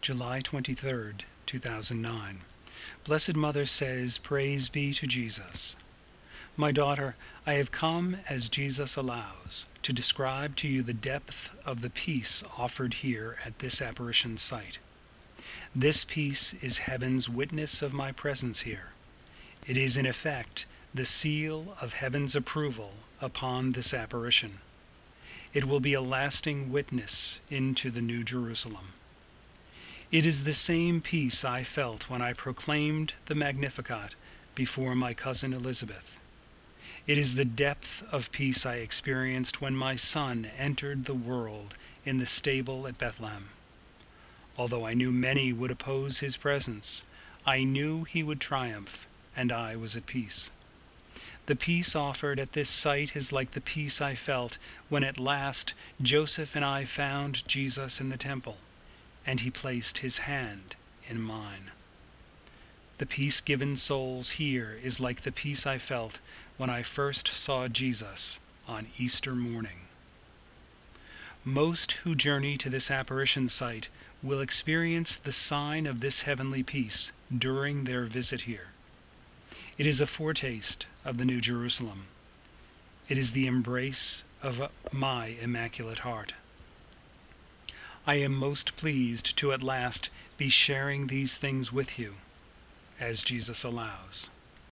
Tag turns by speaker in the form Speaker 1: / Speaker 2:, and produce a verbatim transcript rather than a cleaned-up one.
Speaker 1: July twenty-third, two thousand nine. Blessed Mother says, Praise be to Jesus. My daughter, I have come as Jesus allows, to describe to you the depth of the peace offered here at this apparition site. This peace is heaven's witness of my presence here. It is in effect the seal of heaven's approval upon this apparition. It will be a lasting witness into the New Jerusalem. It is the same peace I felt when I proclaimed the Magnificat before my cousin Elizabeth. It is the depth of peace I experienced when my son entered the world in the stable at Bethlehem. Although I knew many would oppose his presence, I knew he would triumph, and I was at peace. The peace offered at this site is like the peace I felt when at last Joseph and I found Jesus in the temple, and he placed his hand in mine. The peace given souls here is like the peace I felt when I first saw Jesus on Easter morning. Most who journey to this apparition site will experience the sign of this heavenly peace during their visit here. It is a foretaste of the New Jerusalem. It is the embrace of my Immaculate Heart. I am most pleased to at last be sharing these things with you, as Jesus allows.